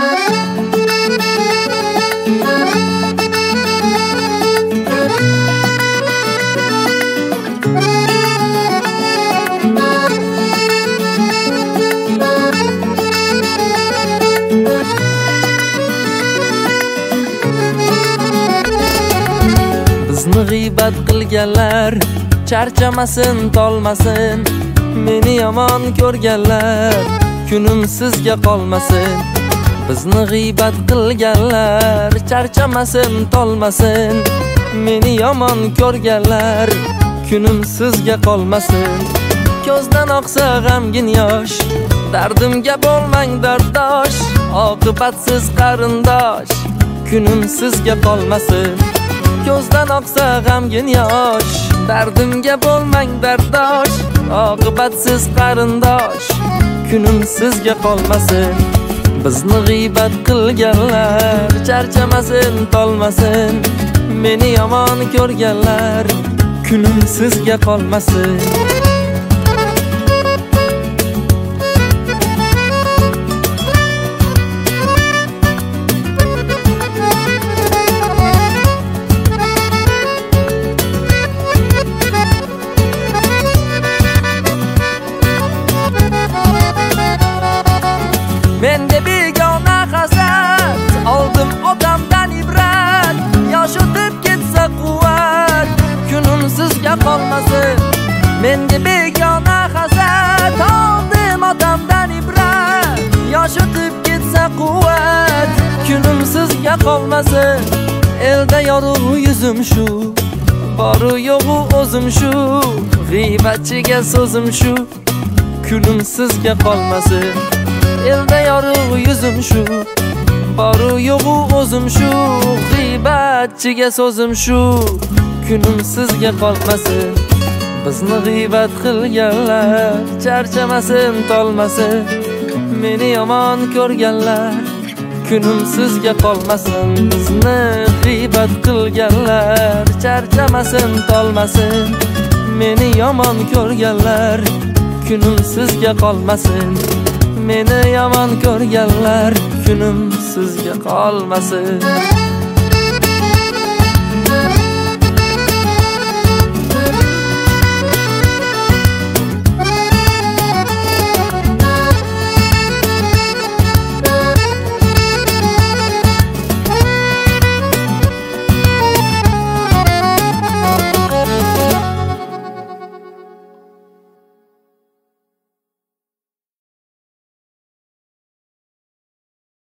Bizni g'iybat qilganlar charchamasin, tolmasin. Meni yomon ko'rganlar kunim sizga qolmasin. Bizni g'iybat qilganlar charchamasin, tolmasin. Meni yomon ko'rganlar kunim sizga qolmasin. Ko'zdan oqsa g'amgin yosh, dardimga bo'lmang dardosh. Oqibatsiz qarindosh, kunim sizga qolmasin. Ko'zdan oqsa g'amgin yosh, dardimga bo'lmang dardosh. Oqibatsiz qarindosh, kunim sizga qolmasin. Bizni g'iybat qilganlar charchamasin, tolmasin. Meni yomon ko'rganlar kunim sizga qolmasin. Menga begona hasad, oldim otamdan ibrat. Yosh o'tib ketsa quvvat, kunim sizga qolmasin. Menga begona hasad, oldim otamdan ibrat. Yosh o'tib ketsa quvvat, kunim sizga qolmasin. Elda yorug' yuzim shu, boru yo'g'u o'zim shu. G'iybatchiga so'zim shu, kunim sizga qolmasin. Elda yorug' yuzim shu, boru yo'g'u o'zim shu. G'iybatchiga so'zim shu, kunim sizga qolmasin. Bizni g'iybat qilganlar charchamasin, tolmasin. Meni yomon ko'rganlar kunim sizga qolmasin. Bizni g'iybat qilganlar charchamasin, tolmasin. Meni yomon ko'rganlar kunim sizga qolmasin. Meni yomon ko'rganlar kunim sizga qolmasin.